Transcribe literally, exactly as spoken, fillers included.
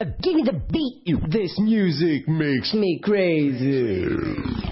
Give me the beat. This music makes me crazy.